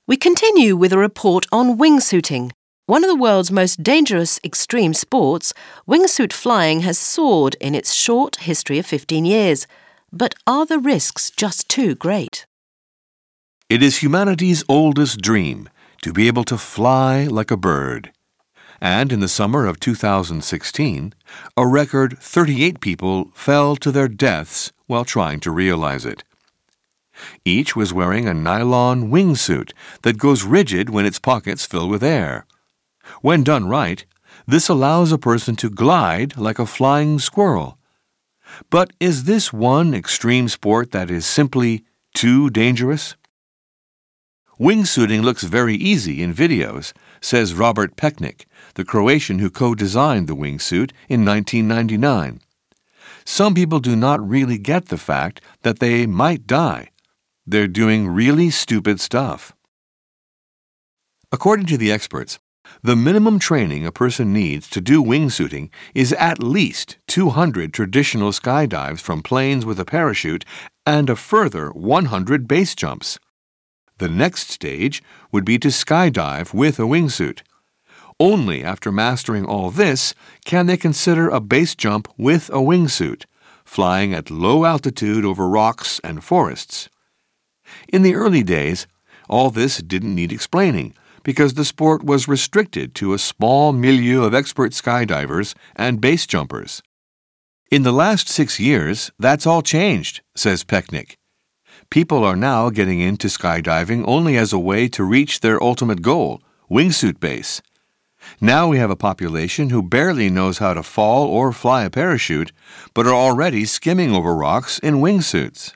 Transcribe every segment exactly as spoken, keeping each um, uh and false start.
We continue with a report on wingsuiting. One of the world's most dangerous extreme sports, wingsuit flying has soared in its short history of fifteen years. But are the risks just too great? It is humanity's oldest dream to be able to fly like a bird. And in the summer of two thousand sixteen, a record thirty-eight people fell to their deaths while trying to realize it. Each was wearing a nylon wingsuit that goes rigid when its pockets fill with air. When done right, this allows a person to glide like a flying squirrel. But is this one extreme sport that is simply too dangerous? Wingsuiting looks very easy in videos, says Robert Pecnik, the Croatian who co-designed the wingsuit in nineteen ninety-nine. Some people do not really get the fact that they might die. They're doing really stupid stuff. According to the experts, the minimum training a person needs to do wingsuiting is at least two hundred traditional skydives from planes with a parachute and a further one hundred base jumps. The next stage would be to skydive with a wingsuit. Only after mastering all this can they consider a base jump with a wingsuit, flying at low altitude over rocks and forests. In the early days, all this didn't need explaining because the sport was restricted to a small milieu of expert skydivers and base jumpers. In the last six years, that's all changed, says Pecnik. People are now getting into skydiving only as a way to reach their ultimate goal, wingsuit base. Now we have a population who barely knows how to fall or fly a parachute, but are already skimming over rocks in wingsuits.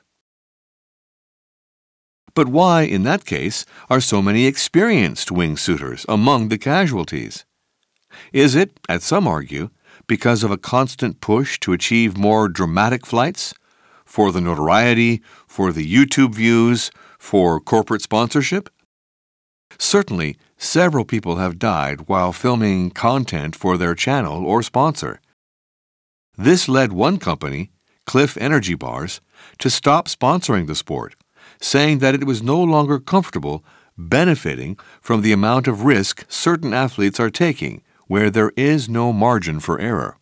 But why, in that case, are so many experienced wingsuiters among the casualties? Is it, as some argue, because of a constant push to achieve more dramatic flights? For the notoriety, for the YouTube views, for corporate sponsorship? Certainly, several people have died while filming content for their channel or sponsor. This led one company, Cliff Energy Bars, to stop sponsoring the sport, saying that it was no longer comfortable benefiting from the amount of risk certain athletes are taking where there is no margin for error.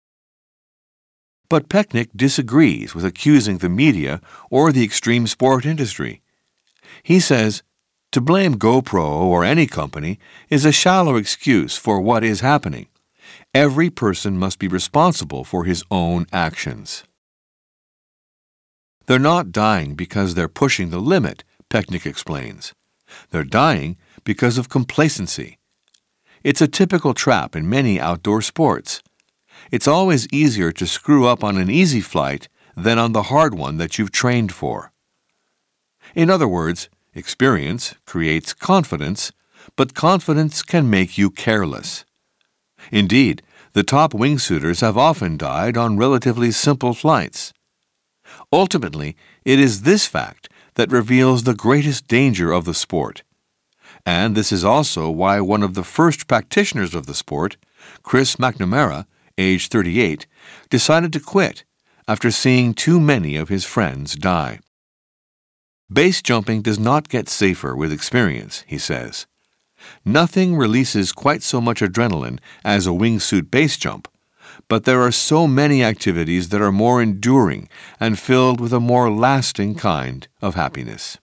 But Pecnik disagrees with accusing the media or the extreme sport industry. He says, to blame GoPro or any company is a shallow excuse for what is happening. Every person must be responsible for his own actions. They're not dying because they're pushing the limit, Pecnik explains. They're dying because of complacency. It's a typical trap in many outdoor sports. It's always easier to screw up on an easy flight than on the hard one that you've trained for. In other words, experience creates confidence, but confidence can make you careless. Indeed, the top wingsuiters have often died on relatively simple flights. Ultimately, it is this fact that reveals the greatest danger of the sport. And this is also why one of the first practitioners of the sport, Chris McNamara, age thirty-eight, decided to quit after seeing too many of his friends die. Base jumping does not get safer with experience, he says. Nothing releases quite so much adrenaline as a wingsuit base jump, but there are so many activities that are more enduring and filled with a more lasting kind of happiness.